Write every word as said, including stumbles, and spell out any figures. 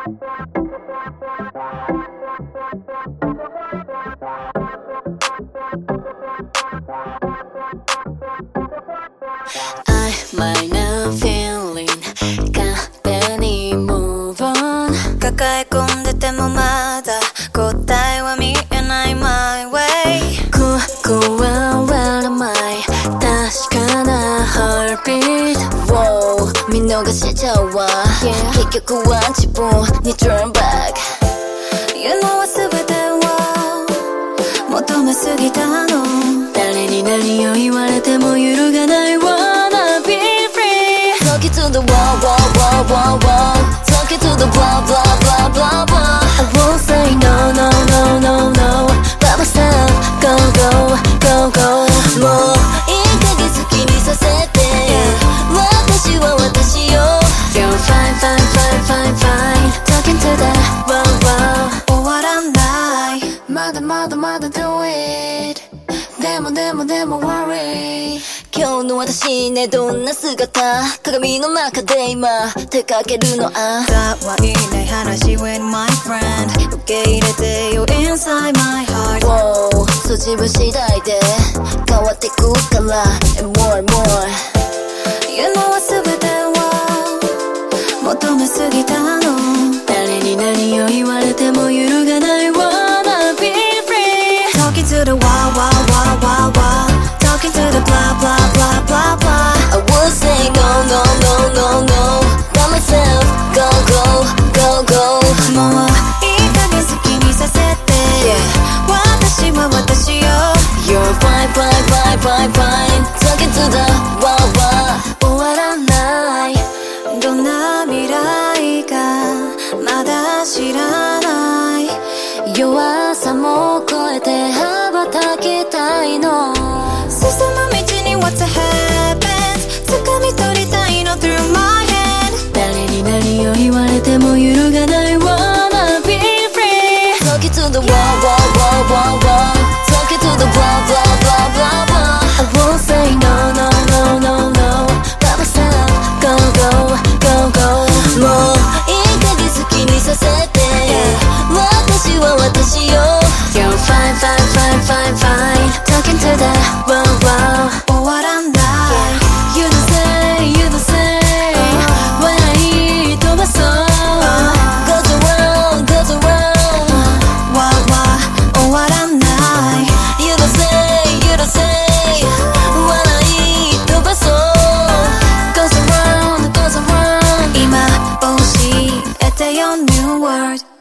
I might not feeling 勝手に move on 抱え込んでてもまだ答えは見えない my way ここは where am I 確かな heartbeat Wow 見逃しちゃうわ、yeah. 結局は自分に turn back You know 全てを求めすぎたの誰に何を言われても揺るがない Wanna be free Talking to the wall, wall, wall, wall, wall Talking to the blah, blah, blah, blah, blah I won't say no, no, no, no, no By myself, go, go, go, go もういい加減好きにさせて、yeah. 私は私よ You're fine, fine, fine, fine, fine Talking to the wall, wall 終わらないまだまだまだ do itでもでもでも worry 今日の私ねどんな姿鏡の中で今手かけるのあ可愛いない話 with my friend 受け入れてよ inside my heart Wow そう自分次第で変わってくから and more and more You know 全てを求めすぎたの誰に何を言われても揺るがない Wanna be free Talking to the wall, wall, wall, wall, wall Talking to the blah, blah, blah, blah, blah I would say no, no, no, no, no By myself, go, go, go, go もういい加減好きにさせて、yeah. 私は私よ You're fine, fine, fine, fine, fine Talking to the wall, wall 終わらないどんな未来かまだ知らない弱さも超えて羽ばたきたいの進む道に What's happens 掴み取りたいの Through my hand 誰に何を言われても揺るがない Wanna be free Talking to the wall, wall, wall, wall, wall Talking to the blah, blah, blah, blah, blah I won't say no, no, no, no, no By myself, go, go, go, go もういい加減好きにさせて、yeah. 私は私よ You're fine, fine, fine, fine, fine Talking to the wow, wow 終わらない、yeah. You don't say, you don't say、uh, When I 飛ばそう、uh, Goes around, goes around、uh, Wow, wow 終わらない、You don't say, you don't say、uh, When I 飛ばそう、uh, Goes around, goes around 今教えてよ New world